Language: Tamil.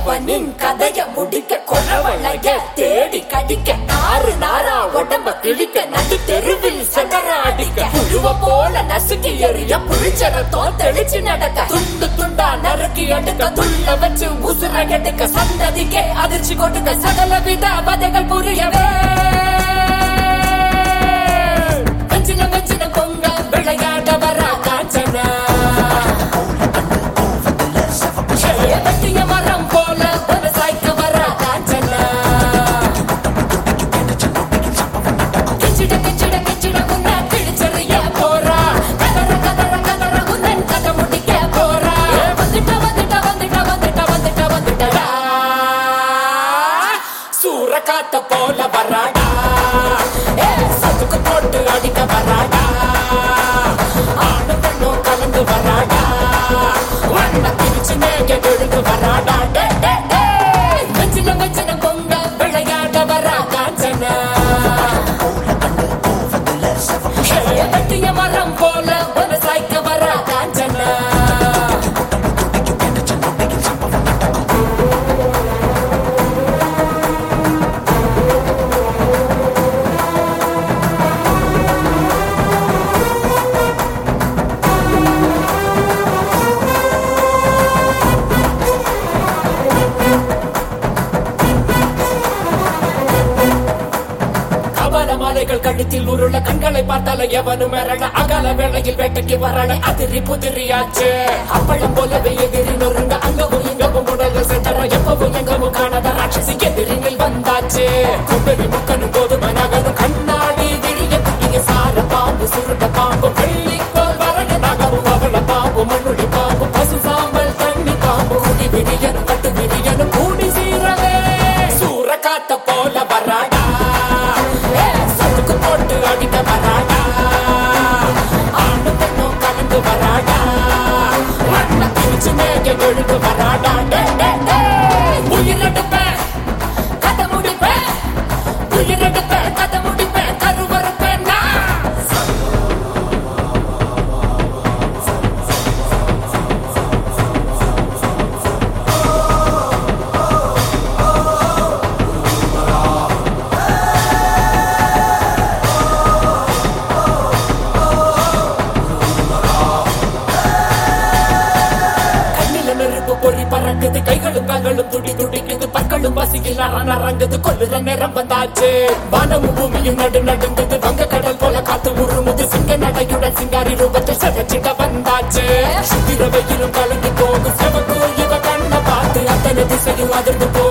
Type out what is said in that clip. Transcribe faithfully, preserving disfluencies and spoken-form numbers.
அவனின் கதைய முடிக்க கொலவளைய தேடி கடிக்க நாறு நாரா உடம்ப கிழிக்க நடு தெருவில் சதற அடிக்க புழுவ போல நசுக்கி எறிய புளிச்சரத்தோ தெளிச்சு நடக்க துண்டு துண்டா நறுக்கி எடுக்க துள்ள வச்சு உசுர எடுக்க சந்ததிக்கே அதிர்ச்சி கொடுக்க சகல வித பதைகள் புரியவே வஞ்சின வஞ்சின பொங்க விளையாட வர காஞ்சனா வெட்டிய மரம் போல விவசாய்க்க வர காஞ்சனா கிச்சிட கிச்சிட கிச்சிட உன்ன கிழிச்சறிய போறா கதற கதற கதற உன்னன் கதை முடிக்க போறா வந்துட்ட வந்துட்ட வந்துட்ட வந்துட்ட வந்துட்ட வந்துட்டடா சூற காத்த போல வராடா ஏ சதுக்கு போட்டு அடிக்க வராடா ஆணு பெண்ணும் கலந்து வராடா வண்ண பிரிச்சு மேக விழுந்து வராடா வஞ்சின வஞ்சின பொங்க விளையாட வரா காஞ்சனா வெட்டிய மரம் போல விவசாய்க்க வரா காஞ்சனா மாலைகள் கழுத்தில் உருள கண்களை பார்த்தால எவனும் மிரள அகல வேளையில் வேட்டைக்கு வரல அதிரி புதிரியாச்சு அப்பளம் போலவே எதிரி நொறுங்க அங்கவும் இங்கவும் உடல்கள் சென்றன எப்பவும் எங்கவும் காணாத ராட்சசி எதிரிகள் வந்தாச்சு கும்பரி முக்கனும் கோதுமை நகரும் கண்ணாடி விழிய குட்டிய சார பாம்பு சுருட்ட பாம்பு வெள்ளிக்கோள் வரைய நகரும் அவள பாம்பு மண்ணுடி பாம்பு பசு சாம்பல் தண்ணி பாம்பு குடி விரியனும் கட்டு விரியனும் கூடி சீரவே சூற காத்த போல வராடா போட்டு அடிக்க வராடா ஆணு பெண்ணும் கலந்து வராடா வண்ண பிரிச்சு மேக விழுந்து வராடா உயிரெடுப்பேன் கதை முடிப்பேன் உயிரெடுப்பேன் கதை முடிப்பேன் கருவறுப்பேன் பொறி பறக்குது கைகளும் கால்களும் துடி துடிக்குது பற்களும் பசியில் நரங்குது கொள்ளுற நேரம் வந்தாச்சு வானமும் பூமியும் நடு நடுங்குது வங்க கடல் போல காத்து உருமுது சிங்க நடையுடன் சிங்காரி ரூபத்தில் செவச்சிட்ட வந்தாச்சு சுத்திர வெயிலும் கலந்து போகும் செவக்கு இவ கண்ண பார்த்து அத்தனை திசையும் அதிர்ந்து போ